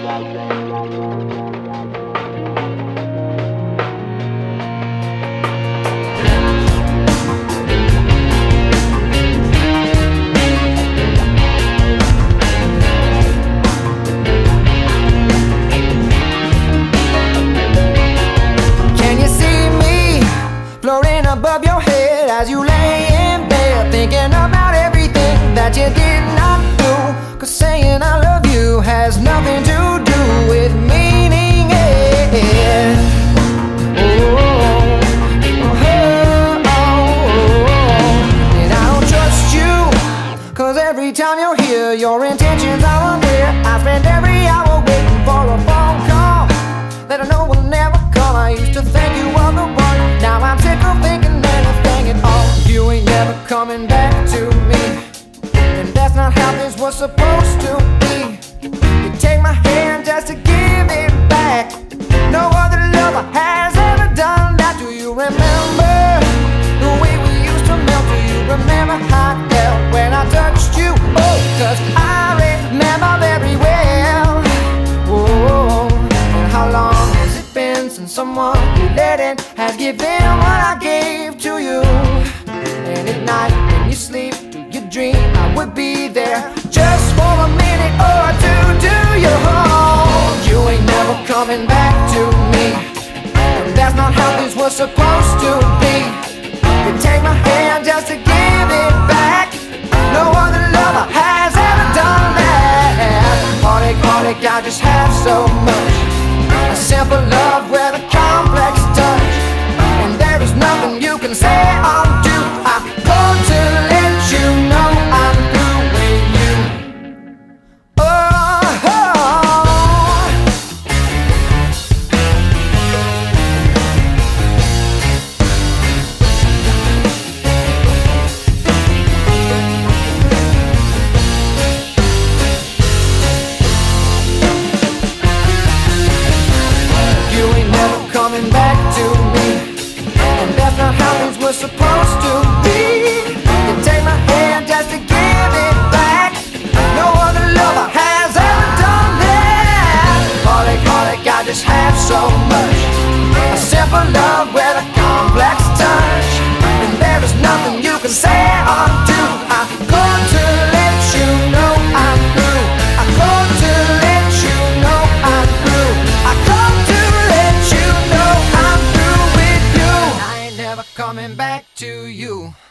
Floating above your head as you lay in bed, thinking about everything that you did not do. 'Cause saying I love you has nothing to do with meaning it. And I don't trust you, 'cause every time you're here, your intentions are unclear. I spend every hour waiting for a phone call that I know will never come. I used to think you were the one. Now I'm sick of thinking anything at all. You ain't never coming back to me, and that's not how this was supposed to be. You take my hand just to give it back. No other lover has ever done that. Do you remember the way we used to melt? Do you remember how it felt when I touched you? Oh, 'cause I remember very well. Oh, and how long has it been since someone you let in has given what I gave to you? And at night when you sleep, do you dream I would be there just for a minute or two? Do you hold? You ain't never coming back to me, and that's not how this was supposed to be. You take my hand just to give it back. No other lover has ever done that. Heartache, heartache, I just have so much. A simple love with a complex touch, and there is nothing you can say or do. I called to let you know I'm through with you. Oh, you ain't never coming back to me, and that's not how things were supposed to be. You take my hand just to give it back. No other lover has ever done that. Heartache, heartache, I just have so much. A simple love with a complex touch, and there is nothing you can say or do. I called to let you know I'm through. I called to let you know I'm through. I called to let you know I'm through with you. I ain't never coming back to you.